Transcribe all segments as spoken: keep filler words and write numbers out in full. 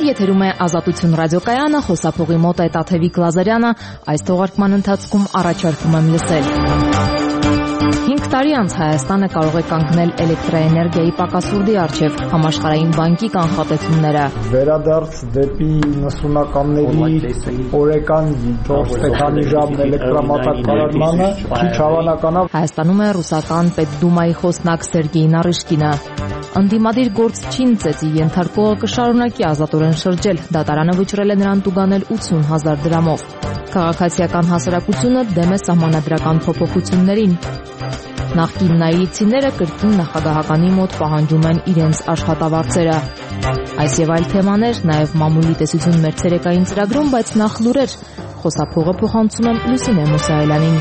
եթերում է Ազատություն ռադիոկայանը, խոսափողի մոտ է Տաթևիկ Լազարյանը, այս թողարկման ընթացքում առաջարկում եմ լսել։ Հինգ տարի անց Հայաստանը կարող է կանգնել էլեկտրաէներգիայի պակասուրդի առջև, Համաշխարհային բանկի կանխատեսումները։ Վերադարձ դեպի նսունականների օրեկան չորս տեքանի ժամ էլեկտրամատակարարմանը քիչ հավանական է։ Հայաստանում է ռուսական Պետդումայի խոսնակ Սերգեյ Նարիշկինը։ Ընդդիմադիր գործչին ծեծի ենթարկողը կշարունակի ազատորեն շրջել, դատարանը վճռել է նրան տուգանել ութսուն հազար դրամով։ Քաղաքացիական հասարակությունը դեմ է սահմանադրական փոփոխություններին։ Նախկին նայիցիները կրկին նախագահականի մոտ պահանջում են իրենց աշխատավարձերը։ Այս եւ այլ թեմաներ, նաեւ մամուլի տեսություն մեր ցերեկային ծրագրում, բայց նախ լուրեր։ Խոսափողը փոխանցում եմ Լուսինե Մուսայելյանին։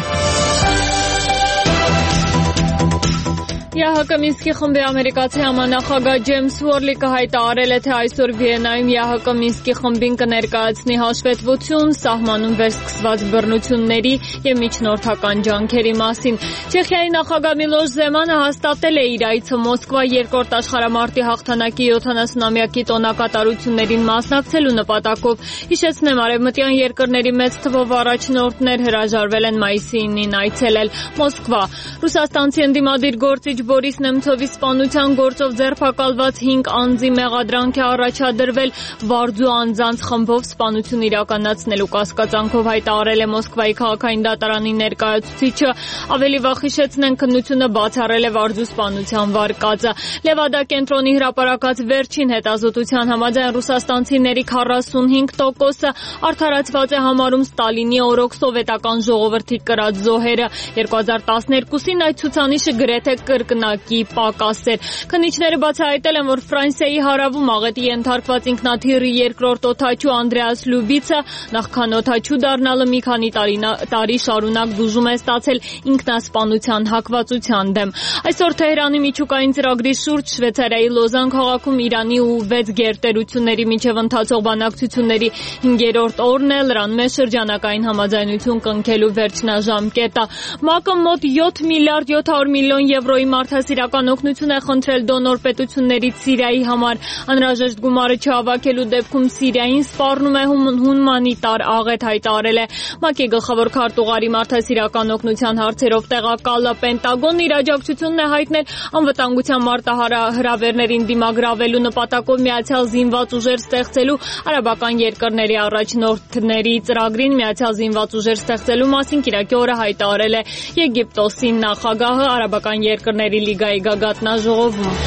ԵԱՀԿ Մինսկի խմբի ամերիկացի համանախագահ Ջեյմս Ուորլիկը հայտարարել է, թե այսօր Վիեննայում ԵԱՀԿ Մինսկի խմբին կներկայացնի հաշվետվություն սահմանում վերսկսված բռնությունների եւ միջնորդական ջանքերի մասին։ Չեխիայի նախագահ Միլոշ Զեմանը հաստատել է իր այցը Մոսկվա երկրորդ աշխարհամարտի հաղթանակի յոթանասունամյակի տոնակատարություններին մասնակցելու նպատակով։ Հիշեցնեմ, արևմտյան երկրների մեծ թվով առաջնորդներ հրաժարվել են մայիսի ինին այցելել Մոսկվա։ Ռուսաստանցի ընդդիմադիր գործիչ Բորիս Նեմցովի սպանության գործով ձերբակալված հինգ անձի մեղադրանք է առաջադրվել Վարձու անձանց խմբով սպանություն իրականացնելու կասկածանքով, հայտարարել է Մոսկվայի քաղաքային դատարանի ներկայացուցիչը։ Ավելի վաղ հիշեցնենք, քննությունը բացառել է Վարձու սպանության վարկածը։ Լևադա կենտրոնի հրապարակած վերջին հետազոտության համաձայն ռուսաստանցիների քառասունհինգ տոկոսը արդարացված է համարում Ստալինի օրոք սովետական ժողովրդի կրած զոհերը։ երկու հազար տասներկուսին այդ ցուցանիշը գրեթե կրկնակի պակաս էր։ Քննիչները բացահայտել են, որ Ֆրանսիայի հարավում աղետի ենթարկված ինքնաթիռի երկրորդ օդաչու Անդրեաս Լյուբիցը նախքան օդաչու դառնալը մի քանի տարի շարունակ դուժում է ստացել ինքնասպանության հակվածության դեմ։ Այսօր Թեհրանի միջուկային ծրագրի շուրջ Շվեյցարիայի Լոզան քաղաքում Իրանի ու վեց գերտերությունների միջև ընթացող բանակցությունների հինգերորդ օրն է, լրանում է շրջանակային համաձայնություն կնքելու վերջնաժամկետը։ ՄԱԿ-ը մոտ յոթ միլիարդ յոթ հարյուր միլիոն եվրոյի մարդասիրական օգնություն է խնդրել դոնոր պետություններից Սիրիայի համար։ Անհրաժեշտ գումարը չհավաքելու դեպքում Սիրիային սպառնում է հումանիտար աղետ, հայտարարել է ՄԱԿ-ի գլխավոր քարտուղարի մարդասիրական օգնության հարցերով տեղակալը։ Պենտագոնն իր աջակցությունն է հայտնել անվտանգության մարտահրավերներին դիմագրավելու նպատակով միացյալ զինված ուժեր ստեղծելու արաբական երկրների առաջնորդների ծրագրին միացյալ զինված ուժեր ստեղծելու մասին կիրակի օրը հայտարարել է Եգիպտոսի նախագահը արաբական երկրների լիգայի գագաթնաժողովում։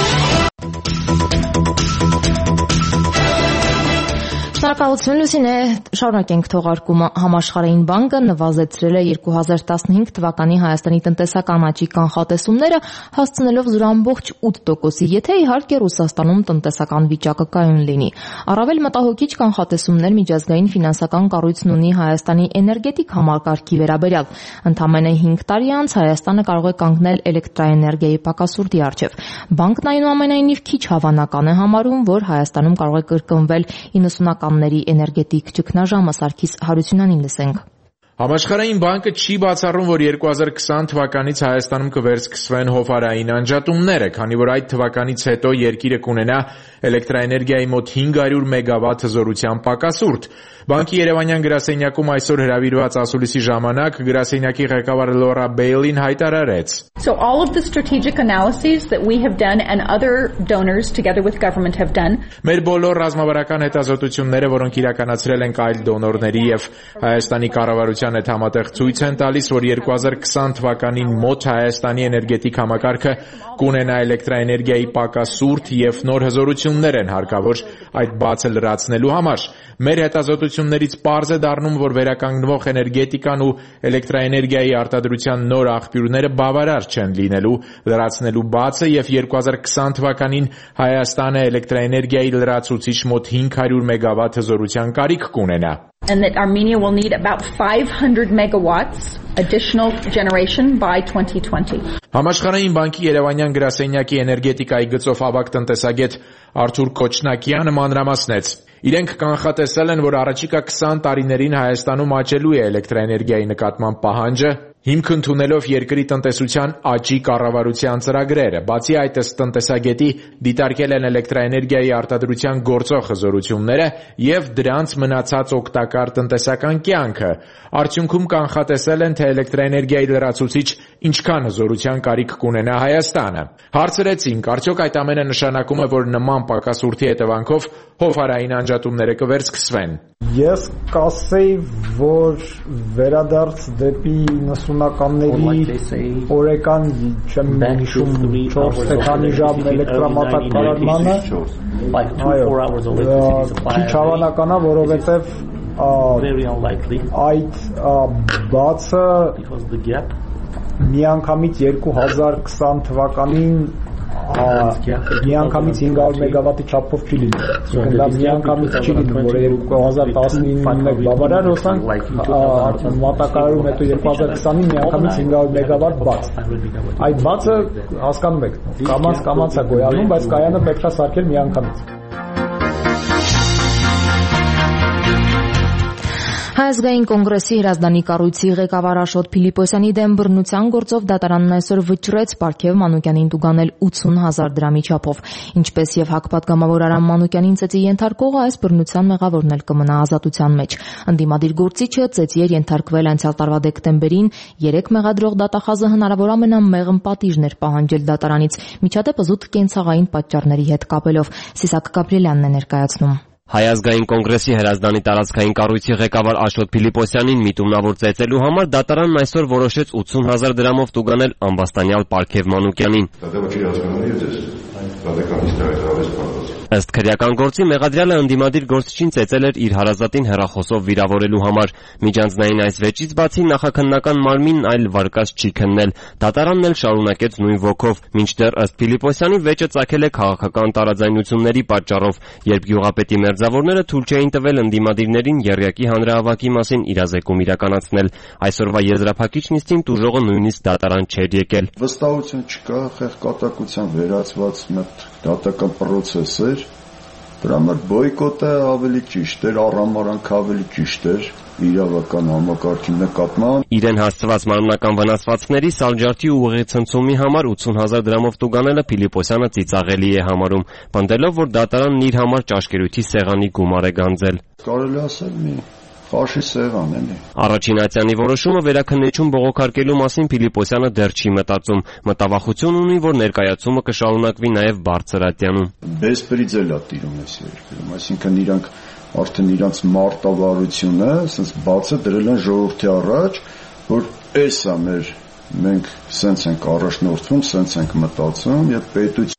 Շնորհակալություն Լուսինե, շարունակենք թողարկումը։ Համաշխարհային բանկը նվազեցրել է երկու հազար տասնհինգ թվականի Հայաստանի տնտեսական աճի կանխատեսումները, հասցնելով զրո ամբողջ ութ տոկոսի, եթե իհարկե Ռուսաստանում տնտեսական վիճակը կայուն լինի։ Առավել մտահոգիչ կանխատեսումներ միջազգային ֆինանսական կառույցն ունի Հայաստանի էներգետիկ համակարգի վերաբերյալ։ Ընդամենը հինգ տարի անց Հայաստանը կարող է կանգնել էլեկտրաէներգիայի պակասուրդի առջև։ Բանկն այնուամենայնիվ քիչ հավանական է համարում, որ Հայաստանում կարող է կրկնվել իննսունականների էներգետիկ ճգնաժամը։ Սարգիս Հարությունյանին լսենք։ Համաշխարհային բանկը չի բացառում, որ երկու հազար քսան թվականից Հայաստանում կվերսկսվեն հովհարային անջատումները, քանի որ այդ թվականից հետո երկիրը կունենա էլեկտրաէներգիայի մոտ հինգ հարյուր մեգավատ հզորության պակասուրդ։ Բանկի Երևանյան գրասենյակում այսօր հրավիրված ասուլիսի ժամանակ գրասենյակի ղեկավար Լորա Բեյլին հայտարարեց. So all of the strategic analyses that we have done and other donors together with government have done. Մեր բոլոր ռազմավարական հետազոտությունները, որոնք իրականացրել ենք այլ դոնորների եւ Հայաստանի կառավարության հետ համատեղ, ցույց են տալիս, որ երկու հազար քսան թվականին մոտ Հայաստանի էներգետիկ համակարգը կունենա էլեկտրաէներգիայի պակասուրդ եւ նոր հզորություններ են հարկավոր այդ բացը լրացնելու համար։ Մեր հետազոտություններից պարզ է դառնում, որ վերականգնվող էներգետիկան ու էլեկտրաէներգիայի արտադրության նոր աղբյուրները բավարար չեն լինելու լրացնելու բացը եւ երկու հազար քսան թվականին Հայաստանը էլեկտրաէներգիայի լրացուցիչ մոտ հինգ հարյուր մեգավատ հզորության կարիք կունենա։ And that Armenia will need about five hundred megawatts additional generation by twenty twenty. Համաշխարհային բանկի Երևանյան գրասենյակի էներգետիկայի գծով ավագ տնտեսագետ Արթուր Քոչնակյանը մանրամասնեց. Իրենք կանխատեսել են, որ առաջիկա քսան տարիներին Հայաստանում աճելու է էլեկտրաէներգիայի նկատմամբ պահանջը հիմք ընդունելով երկրի տնտեսության աճի կառավարության ծրագրերը։ Բացի այդ, ըստ տնտեսագետի, դիտարկել են էլեկտրաէներգիայի արտադրության գործող հզորությունները եւ դրանց մնացած օգտակար տնտեսական կյանքը։ Արդյունքում կանխատեսել են, թե էլեկտրաէներգիայի լրացուցիչ ինչքան հզորության կարիք կունենա Հայաստանը։ Հարցրեցինք, արդյոք այդ ամենը նշանակում է, որ նման պակասուրդի հետևանքով հովհարային անջատումները կվերսկսվեն։ Ես կասեի, որ վերադարձ դեպի նասունականների օրեկան չեմ հիշում չորս տեքանի ժամ էլեկտրամատակարարմանը քիչ հավանական է, որովհետև այդ բացը միանգամից երկու հազար քսան թվականին միանգամից հինգ հարյուր մեգավատի չափով չի լինում։ Դա միանգամից չի լինում, որ երկու հազար տասնինը բավարար հոսանք մատակարարում հետո երկու հազար քսանին միանգամից հինգ հարյուր մեգավատ բաց։ Այդ բացը հասկանում եք, կամաց կամաց է գոյանում, բայց կայանը պետք է սարքել միանգամից։ Հայազգային կոնգրեսի Հրազդանի կառույցի ղեկավար Աշոտ Փիլիպոսյանի դեմ բռնության գործով դատարանն այսօր վճռեց Պարքև Մանուկյանին տուգանել ութսուն հազար դրամի չափով։ Ինչպես եւ ՀԱԿ պատգամավոր Արամ Մանուկյանին ծեծի ենթարկողը, այս բռնության մեղավորն էլ կմնա ազատության մեջ։ Ընդդիմադիր գործիչը ծեծի էր ենթարկվել անցյալ տարվա դեկտեմբերին, երեք մեղադրող դատախազը հնարավոր ամենամ մեղմ պատիժներ պահանջել դատարանից, միջադեպը զուտ կենցաղային պատճառների հետ կապելով։ Սիսակ Գաբրիելյանն է ներկայացնում։ Հայազգային կոնգրեսի Հրազդանի տարածքային կառույցի ղեկավար Աշոտ Փիլիպոսյանին միտումնավոր ծեծելու համար դատարանն այսօր որոշեց ութսուն հազար դրամով տուգանել ամբաստանյալ Պարքև Մանուկյանին։ Ըստ քրեական գործի մեղադրյալը ընդդիմադիր գործչին ծեծել էր իր հարազատին հեռախոսով վիրավորելու համար։ Միջանձնային այս վեճից բացի նախաքննական մարմինն այլ վարկած չի քննել։ Դատարանն էլ շարունակեց նույն ոգով, մինչդեռ ըստ Փիլիպոսյանի վեճը ծագել է քաղաքական տարաձայնությունների պատճառով, երբ գյուղապետի մերձավորները թույլ չէին տվել ընդդիմադիրներին եռյակի հանրահավաքի մասին իրազեկում իրականացնել։ Այսօրվա եզրափակիչ նիստին տուժողը նույնիսկ դատարան չէր եկել։ Վստահություն չկա, խեղկատակության վերացված մեկ դատական պրոցես էր, դրա համար բոյկոտը ավելի ճիշտ էր, առհամարանք ավելի ճիշտ էր իրավական համակարգի նկատմամբ։ Իրեն հասցված մարմնական վնասվածքների սալջարդի ու ուղղեցնցումի համար ութսուն հազար դրամով տուգանելը Փիլիպոսյանը ծիծաղելի է համարում, պնդելով, որ դատարանն իր համար ճաշկերույթի սեղանի գումար է գանձել։ Կարելի ասել մի խաշի սեղան էլի։ Առաջին ատյանի որոշումը վերաքննություն բողոքարկելու մասին Փիլիպոսյանը դեռ չի մտածում։ Մտավախություն ունի, որ ներկայացումը կշարունակվի նաև բարձր ատյանում։ Բեսպրիձել է տիրում այս երկրում, այսինքն իրանք արդեն իրանց մարտավարությունը, ասես բացը դրել են ժողովրդի առաջ, որ էս է մեր, մենք սենց ենք առաջնորդվում, սենց ենք մտածում եւ պետություն։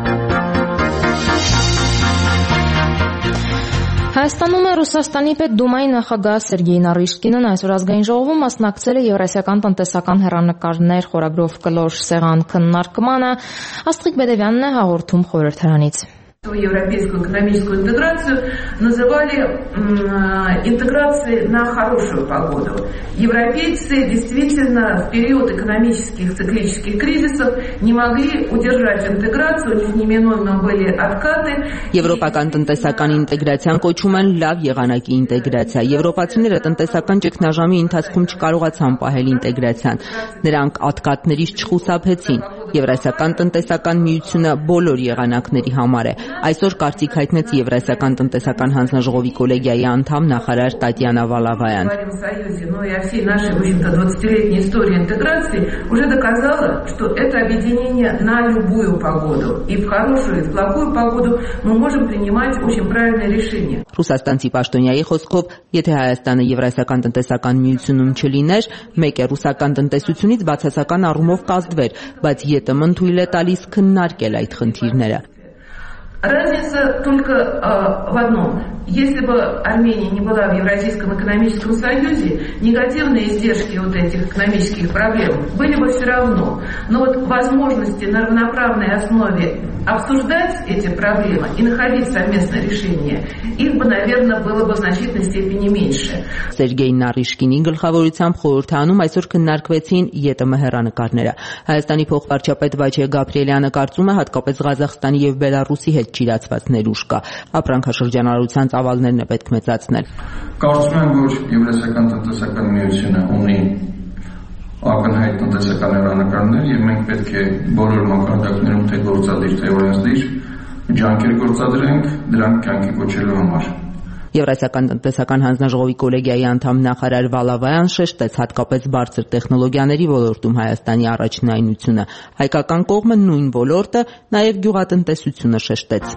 Հայաստանում է Ռուսաստանի Պետդումայի նախագահ Սերգեյ Նարիշկինն այսօր ազգային ժողովում մասնակցել է Եվրասիական տնտեսական հեռանկարներ խորագրով կլոր սեղան քննարկմանը։ Աստղիկ Բեդևյանն է հաղորդում խորհրդարանից։ Европейскую экономическую интеграцию называли интеграцией на хорошую погоду. Европейцы действительно в период экономических циклических кризисов не могли удержать интеграцию, у них неминуемо были откаты. Եվրոպական տնտեսական ինտեգրացիան կոչում են լավ եղանակի ինտեգրացիա։ Եվրոպացիները տնտեսական ճգնաժամի ընթացքում չկարողացան պահել ինտեգրացիան։ Նրանք ատկատներից չխուսափեցին։ Եվրասիական տնտեսական միությունը բոլոր եղանակների համար է։ Այսօր կարծիք հայտնեց Եվրասիական տնտեսական հանձնաժողովի կոլեգիայի անդամ նախարար Տատյանա Վալավայան։ двадцатилетняя история интеграции уже доказала, что это объединение на любую погоду. И в хорошую, и в плохую погоду мы можем принимать очень правильное решение. Ռուսաստանցի պաշտոնյայի խոսքով, եթե Հայաստանը Եվրասիական տնտեսական միությունում չլիներ, մեկ է ռուսական տնտեսությունից բացասական առումով կազդվեր, բայց ԵՏՄ-ն թույլ է տալիս քննարկել այդ խնդիրները։ Разница только э, в одном. Если бы Армения не была в Евразийском экономическом союзе, негативные издержки вот этих экономических проблем были бы все равно. Но вот возможности на равноправной основе обсуждать эти проблемы и находить совместное решение, их бы, наверное, было бы в значительной степени меньше. Սերգեյ Նարիշկինի գլխավորությամբ խորհրդանում այսօր քննարկվեցին ԵՏՄ հեռանկարները։ Հայաստանի փոխվարչապետ Վաչե Գաբրիելյանը կարծում է, հատկապես Ղազախստանի եւ Բելարուսի հետ չիրացված ներուժ կա։ Ապրանքաշրջանառության ծավալներն է պետք մեծացնել։ Կարծում եմ, որ Եվրասիական տնտեսական միությունը ունի ակնհայտ տնտեսական հեռանկարներ եւ մենք պետք է բոլոր մակարդակներում թե գործադիր թե օրենսդիր ջանքեր գործադրենք դրանք կյանքի կոչելու համար։ Եվրասիական տնտեսական հանձնաժողովի կոլեգիայի անդամ նախարար Վալավայան շեշտեց հատկապես բարձր տեխնոլոգիաների ոլորտում Հայաստանի առաջնայնությունը, հայկական կողմը նույն ոլորտը, նաև գյուղատնտեսությունը շեշտեց։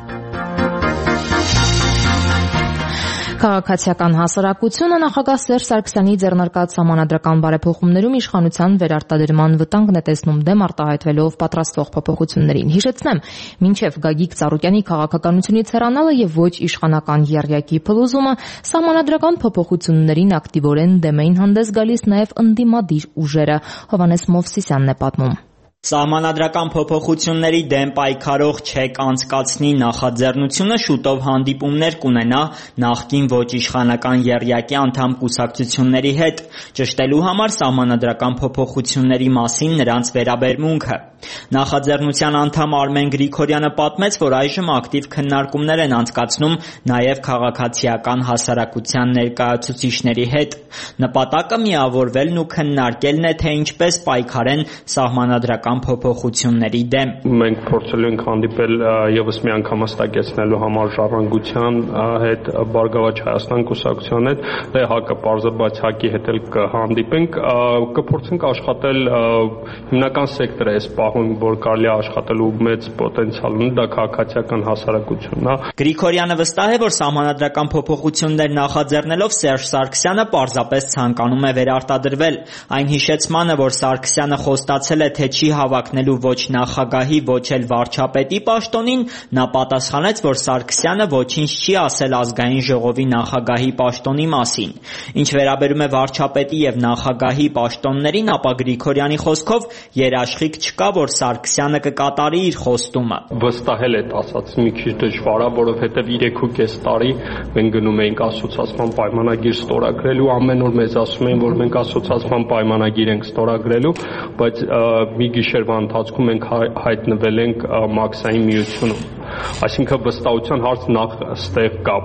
Քաղաքացիական հասարակությունը նախագահ Սերժ Սարգսյանի ձեռնարկած սահմանադրական բարեփոխումներում իշխանության վերարտադրման վտանգն է տեսնում դեմ արտահայտվելով պատրաստվող փոփոխություններին։ Հիշեցնեմ, մինչև Գագիկ Ծառուկյանի քաղաքականությունից հեռանալը եւ ոչ իշխանական եռյակի փլուզումը սահմանադրական փոփոխություններին ակտիվորեն դեմ էին հանդես գալիս նաեւ ընդդիմադիր ուժերը։ Հովհաննես Մովսիսյանն է պատմում։ Սահմանադրական փոփոխությունների դեմ պայքարող չեկ անցկացնի նախաձեռնությունը շուտով հանդիպումներ կունենա նախկին ոչ իշխանական եռյակի անդամ կուսակցությունների հետ, ճշտելու համար սահմանադրական փոփոխությունների մասին նրանց վերաբերմունքը։ Նախաձեռնության անդամ Արմեն Գրիգորյանը պատմեց, որ այժմ ակտիվ քննարկումներ են անցկացնում նաև քաղաքացիական հասարակության ներկայացուցիչների հետ։ Նպատակը միավորվելն ու քննարկելն է, թե ինչպես պայքարեն սահմանադրական փոփոխությունների դեմ։ Մենք փորձելու ենք հանդիպել եւս մի անգամ հստակեցնելու համար ժառանգության հետ, Բարգավաճ Հայաստան կուսակցության հետ, դե ՀԱԿ-ը պարզը, բայց ՀԱԿ-ի հետ էլ կհանդիպենք, կփորձենք աշխատել հիմնական սեկտորը էս պահում, որ կարելի է աշխատելու մեծ պոտենցիալ ունի, դա քաղաքացիական հասարակությունն է։ Գրիգորյանը վստահ է, որ սահմանադրական փոփոխություններ նախաձեռնելով Սերժ Սարգսյանը պարզապես ցանկանում է վերարտադրվել։ Այն հիշեցմանը, որ Սարգսյանը խոստացել է, թե չի հավակնելու ոչ նախագահի, ոչ էլ վարչապետի պաշտոնին, նա պատասխանեց, որ Սարգսյանը ոչինչ չի ասել ազգային ժողովի նախագահի պաշտոնի մասին։ Ինչ վերաբերում է վարչապետի եւ նախագահի պաշտոններին, ապա Գրիգորյանի խոսքով երաշխիք չկա, որ Սարգսյանը կկատարի իր խոստումը։ Վստահել է ասած մի քիչ դժվար է, որովհետեւ երեքուկես տարի մենք գնում էինք ասոցիացիան պայմանագիր ստորագրելու, ամեն օր մեզ ասում էին, որ մենք ասոցիացիան պայմանագիր ենք ստորագրելու, բայց մի գիշերվա ընթացքում մենք հայտնվել ենք մաքսային միությունում։ Այսինքն վստահության հարց նախ ստեղ կա,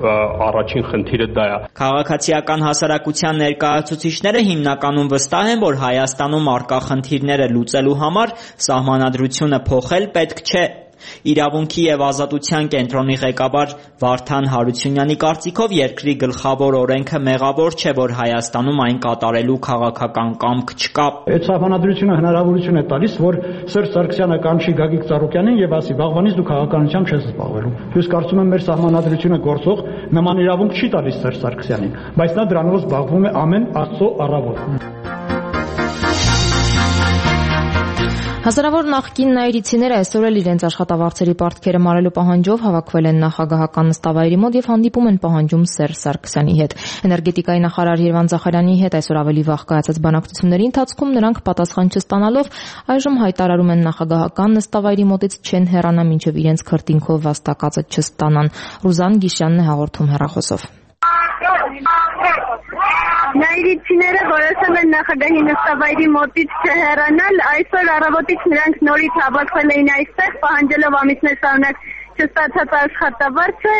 առաջին խնդիրը դա է։ Քաղաքացիական հասարակության ներկայացուցիչները հիմնականում վստահ են, որ Հայաստանում առկա խնդիրները լուծելու համար սահմանադրությունը փոխել պետք չէ։ Իրավունքի եւ ազատության կենտրոնի ղեկավար Վարդան Հարությունյանի կարծիքով երկրի գլխավոր օրենքը մեղավոր չէ, որ Հայաստանում այն կատարելու քաղաքական կամք չկա։ Այդ սահմանադրությունը հնարավորություն է տալիս, որ Սերժ Սարգսյանը կանչի Գագիկ Ծառուկյանին եւ ասի՝ «Վաղվանից դու քաղաքականությամբ չես զբաղվելու»։ Ես կարծում եմ, մեր սահմանադրությունը գործող նման իրավունք չի տալիս Սերժ Սարգսյանին, բայց նա դրանով զբաղվում է ամեն Աստծո առավոտ։ Հազարավոր նախկին նայիրիցիները այսօր էլ իրենց աշխատավարձերի պարտքերը մարելու պահանջով հավաքվել են նախագահական նստավայրի մոտ եւ հանդիպում են պահանջում Սերժ Սարգսյանի հետ։ Էներգետիկայի նախարար Երվան Զախարյանի հետ այսօր ավելի վաղ կայացած բանակցությունների ընթացքում նրանք պատասխան չստանալով այժմ հայտարարում են նախագահական նստավայրի մոտից չեն հեռանա, մինչեւ իրենց քրտինքով վաստակածը չստանան։ Ռուզան Գիշյանն է հաղորդում հեռախոսով։ Նայիրիցիները որոշել են նախագահի նստավայրի մոտից չհեռանալ, այսօր առավոտից նրանք նորից հավաքվել էին այստեղ, պահանջելով ամիսներ շարունակ չստացած աշխատավարձը։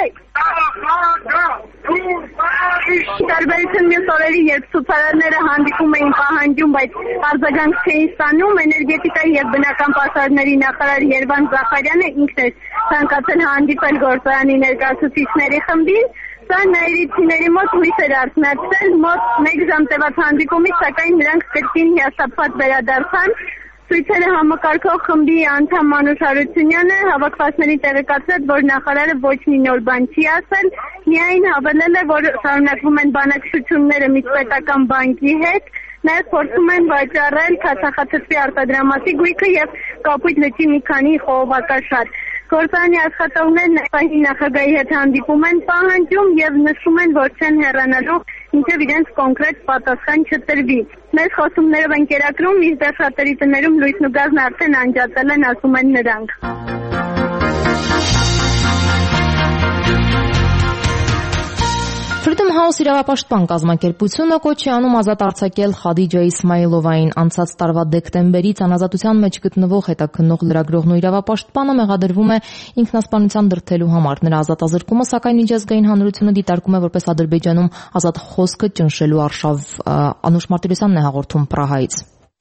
Տարբերություն մյուս օրերի, երբ ցուցարարները հանդիպում էին պահանջում, բայց արձագանք չէին ստանում, էներգետիկայի եւ բնական պաշարների նախարար Երվան Զախարյանը ինքն էր ցանկացել հանդիպել գործարանի ներկայացուցիչների խմբին։ Սա նայիրիցիների մոտ հույս էր արթնացրել, մոտ մեկ ժամ տևած հանդիպումից, սակայն նրանք կրկին հիասթափված վերադարձան։ Ցույցերը համակարգող խմբի անդամ Մանուշ Հարությունյանը հավաքվածներին տեղեկացրեց, որ նախարարը ոչ մի նոր բան չի ասել, միայն հավելել է, որ շարունակվում են բանակցությունները միջպետական բանկի հետ, նաև փորձում են վաճառել քացախացածի արտադրամասի գույքը եւ Կապույտ լճի մի քանի խողովակաշար։ Գործարանի աշխատողներն այս նախագահի հետ հանդիպում են պահանջում եւ նշում են, որ չեն հեռանալու, մինչեւ իրենց կոնկրետ պատասխան չտրվի։ Մեր խոսումներով են կերակրում, մինչդեռ շատերի տներում լույսն ու գազն արդեն անջատել են, ասում են նրանք։ Freedom House իրավապաշտպան կազմակերպությունը կոչ է անում ազատ արձակել Խադիջա Իսմայիլովային։ Անցած տարվա դեկտեմբերից անազատության մեջ գտնվող հետաքննող լրագրողն ու իրավապաշտպանը մեղադրվում է ինքնասպանության դրդելու համար։ Նրա ազատազրկումը, սակայն միջազգային հանրությունը դիտարկում է որպես Ադրբեջանում ազատ խոսքը ճնշելու արշավ։ Անուշ Մարտիրոսյանն է հաղորդում Պրահայից։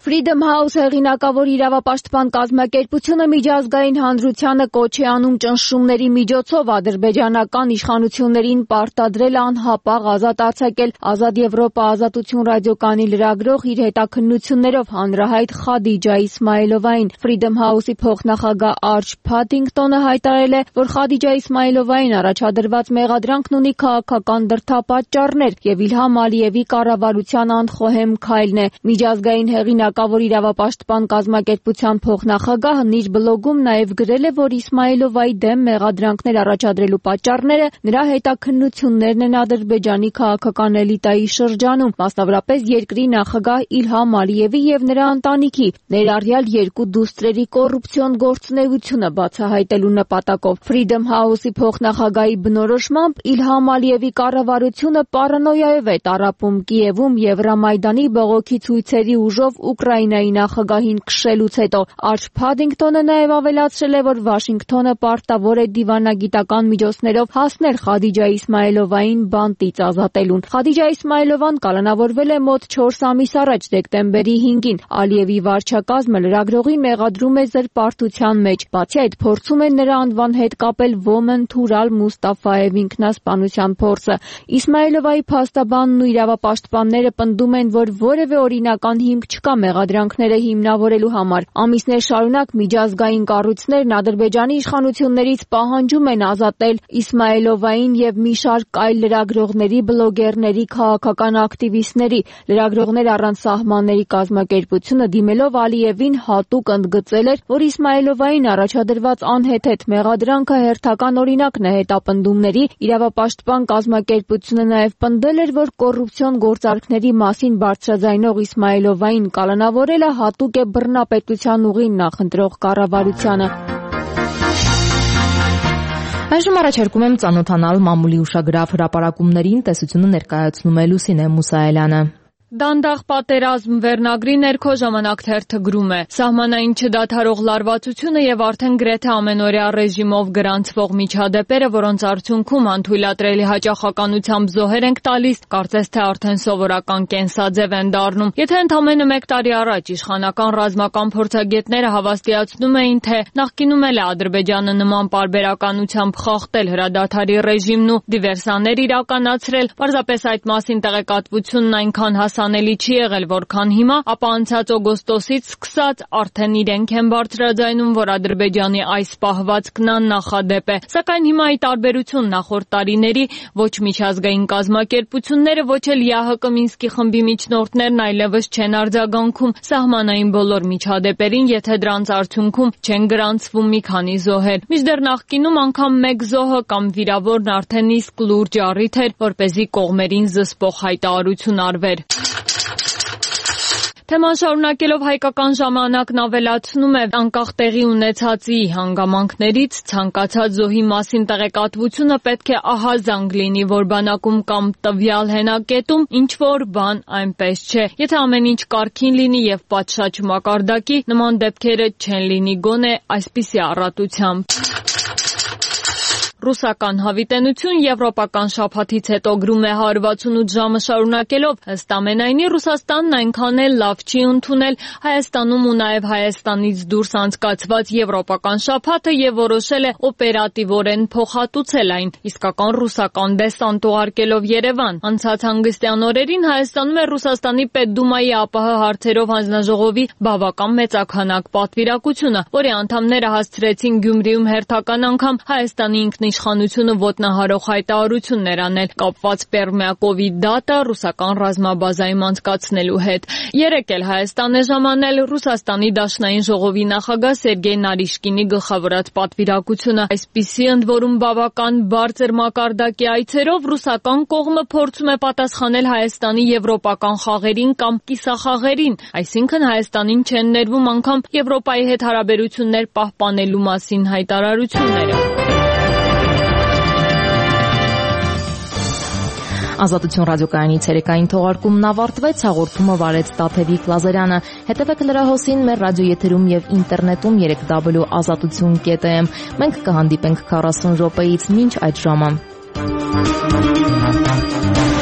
Freedom House հեղինակավոր իրավապաշտպան կազմակերպությունը միջազգային հանրությանը կոչ է անում ճնշումների միջոցով ադրբեջանական իշխանություններին պարտադրել անհապաղ ազատ արձակել Ազատ Եվրոպա ազատություն ռադիոկայանի լրագրող իր հետաքննություններով հանրահայտ Խադիջա Իսմայիլովային։ Freedom House-ի փոխնախագահ Արչ Փաթինգտոնը հայտարարել է, որ Խադիջա Իսմայիլովային առաջադրված մեղադրանքն ունի քաղաքական դրդապատճառներ եւ Իլհամ Ալիևի կառավարության անխոհեմ քայլն է։ Միջազգային հեղինակ Կավոր իրավապաշտպան կազմակերպության փոխնախագահն իր բլոգում նաև գրել է, որ Իսմայիլովայի դեմ մեղադրանքներ առաջադրելու պատճառները նրա հետաքննություններն են Ադրբեջանի քաղաքական էլիտայի շրջանում, մասնավորապես երկրի նախագահ Իլհամ Ալիևի եւ նրա ընտանիքի, ներառյալ երկու դուստրերի կոռուպցիոն գործունեությունը բացահայտելու նպատակով։ Freedom House-ի փոխնախագահի բնորոշմամբ Իլհամ Ալիևի կառավարությունը պարանոյայով է տառապում Կիևում Եվրամայդանի բողոքի ցույցերի ուժով Ուկրաինայի նախագահին քշելուց հետո։ Արչ Փաթինգտոնը նաև ավելացրել է, որ Վաշինգտոնը պարտավոր է դիվանագիտական միջոցներով հասնել Խադիջա Իսմայիլովային բանտից ազատելուն։ Խադիջա Իսմայիլովան կալանավորվել է մոտ չորս ամիս առաջ դեկտեմբերի հինգին։ Ալիևի վարչակազմը լրագրողի մեղադրում է զրպարտության մեջ։ Բացի այդ, փորձում են նրա անվան հետ կապել Ոմեն Թուրալ Մուստաֆաև ինքնասպանության փորձը։ Իսմայիլովայի փաստաբանն ու իրավապաշտպանները պնդում են, որ որևէ օրինական հիմք չկա մեղադրանքները հիմնավորելու համար։ Ամիսներ շարունակ միջազգային կառույցներն Ադրբեջանի իշխանություններից պահանջում են ազատել Իսմայիլովային եւ մի շարք այլ լրագրողների, բլոգերների, քաղաքական ակտիվիստների։ Լրագրողներ առանց սահմանների կազմակերպությունը դիմելով Ալիևին հատուկ ընդգծել էր, որ Իսմայիլովային առաջադրված անհեթեթ մեղադրանքը հերթական օրինակն է հետապնդումների։ Իրավապաշտպան կազմակերպությունը նաև պնդել էր, որ կոռուպցիոն գործարքների մասին բարձրաձայնող Իսմայիլովային կալանավորելը հատուկ է բռնապետության ուղին նախընտրող կառավարությանը։ Այժմ առաջարկում եմ ծանոթանալ մամուլի ուշագրավ հրապարակումներին, տեսությունը ներկայացնում է Լուսինե Մուսայելյանը։ Դանդաղ պատերազմ վերնագրի ներքո ժամանակ թերթը գրում է. Սահմանային չդադարող լարվածությունը եւ արդեն գրեթե ամենօրյա ռեժիմով գրանցվող միջադեպերը, որոնց արդյունքում անթույլատրելի հաճախականությամբ զոհեր ենք տալիս, կարծես թե արդեն սովորական կենսաձև են դառնում։ Եթե ընդամենը մեկ տարի առաջ իշխանական ռազմական փորձագետները հավաստիացնում էին, թե նախկինում էլ է Ադրբեջանը նման պարբերականությամբ խախտել հրադադարի ռեժիմն ու դիվերսաններ իրականացրել, պարզապես այդ մասին տեղեկատվությունն այնքան հաս անելի չի եղել, որքան հիմա, ապա անցած օգոստոսից սկսած արդեն իրենք են բարձրաձայնում, որ Ադրբեջանի այս պահվածքն աննախադեպ է։ Սակայն հիմա ի տարբերություն նախորդ տարիների, ոչ միջազգային կազմակերպությունները, ոչ էլ ԵԱՀԿ Մինսկի խմբի միջնորդներն այլևս չեն արձագանքում սահմանային բոլոր միջադեպերին, եթե դրանց արդյունքում չեն գրանցվում մի քանի զոհեր։ Մինչդեռ նախկինում անգամ մեկ զոհը կամ վիրավորն արդեն իսկ լուրջ առիթ էր, որպեսզի կողմերին զսպող հայտարարություն արվեր։ Թեման շարունակելով հայկական ժամանակն ավելացնում է անկախ տեղի ունեցածի հանգամանքներից ցանկացած զոհի մասին տեղեկատվությունը պետք է ահազանգ լինի, որ բանակում կամ տվյալ հենակետում ինչ որ բան այնպես չէ։ Եթե ամեն ինչ կարգին լինի եւ պատշաճ մակարդակի, նման դեպքերը չեն լինի գոնե այսպիսի առատությամբ։ Ռուսական հավիտենություն եվրոպական շաբաթից հետո գրում է հարյուր վաթսունութ ժամը շարունակելով, ըստ ամենայնի Ռուսաստանն այնքան էլ լավ չի ընդունել Հայաստանում ու նաև Հայաստանից դուրս անցկացված եվրոպական շաբաթը եւ որոշել է օպերատիվորեն փոխհատուցել այն, իսկական ռուսական դեսանտ ուղարկելով Երևան։ Անցած հանգստյան օրերին Հայաստանում է Ռուսաստանի Պետդումայի ԱՊՀ հարցերով հանձնաժողովի բավական մեծաքանակ պատվիրակությունը, որի անդամները հասցրեցին Գյումրիում հերթական անգամ Հայաստանի ինքնի իշխանությունը ոտնահարող հայտարարություններ անել կապված Պերմյակովի դատը ռուսական ռազմաբազայում անցկացնելու հետ։ Երեկ էլ Հայաստան է ժամանել Ռուսաստանի Դաշնային ժողովի նախագահ Սերգեյ Նարիշկինի գլխավորած պատվիրակությունը։ Այսպիսի ընդ որում բավական բարձր մակարդակի այցերով ռուսական կողմը փորձում է պատասխանել Հայաստանի եվրոպական խաղերին կամ կիսախաղերին, այսինքն Հայաստանին չեն ներվում անգամ Եվրոպայի հետ հարաբերություններ պահպանելու մասին հայտարարությունները։ Ազատություն ռադիոկայանի ցերեկային թողարկումն ավարտվեց, հաղորդումը վարեց Տաթևիկ Լազարյանը։ Հետևեք լրահոսին մեր ռադիոեթերում եւ ինտերնետում երեք w ազատություն կետ am։ Մենք կհանդիպենք քառասուն րոպեից մինչ այդ ժամը։